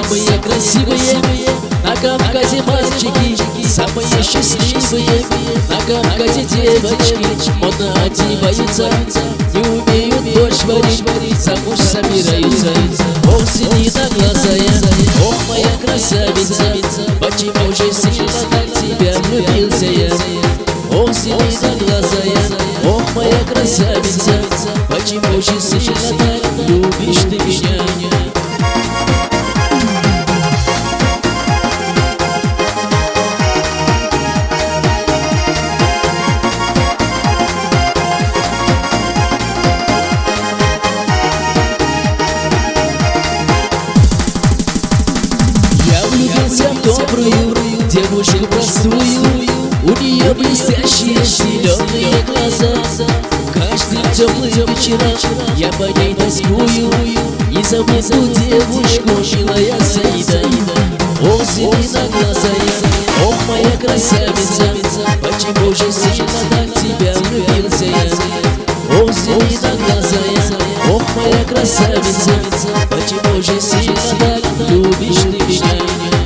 Самые красивые на Кавказе мальчики, самые счастливые на Кавказе девочки. Модно одеваются, не умеют борщ варить, замуж собираются. Ох, зеленоглазая, ох, моя красавица, почему же сильно так тебя влюбился я? Ох, зеленоглазая, ох, моя красавица, почему же сильно так любишь ты меня? Добрую девушку простую, у нее блестящие зеленые глаза. Каждый теплый вечер я по ней тоскую и зову ту девушку, милая Саида. Ох, зеленоглазая, ох, моя красавица, почему же сильно так тебя влюбился я? Ох, зеленоглазая, ох, моя красавица, почему же сильно так любишь ты меня?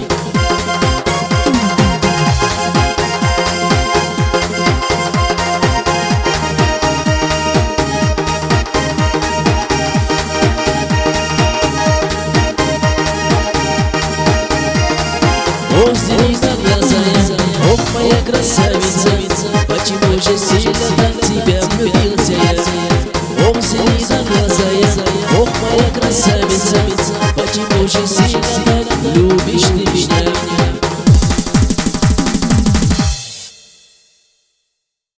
Ох, зеленоглазая, ох, моя красавица, почему же сильно так тебя влюбился я? Ох, зеленоглазая, ох, моя красавица, почему же сильно так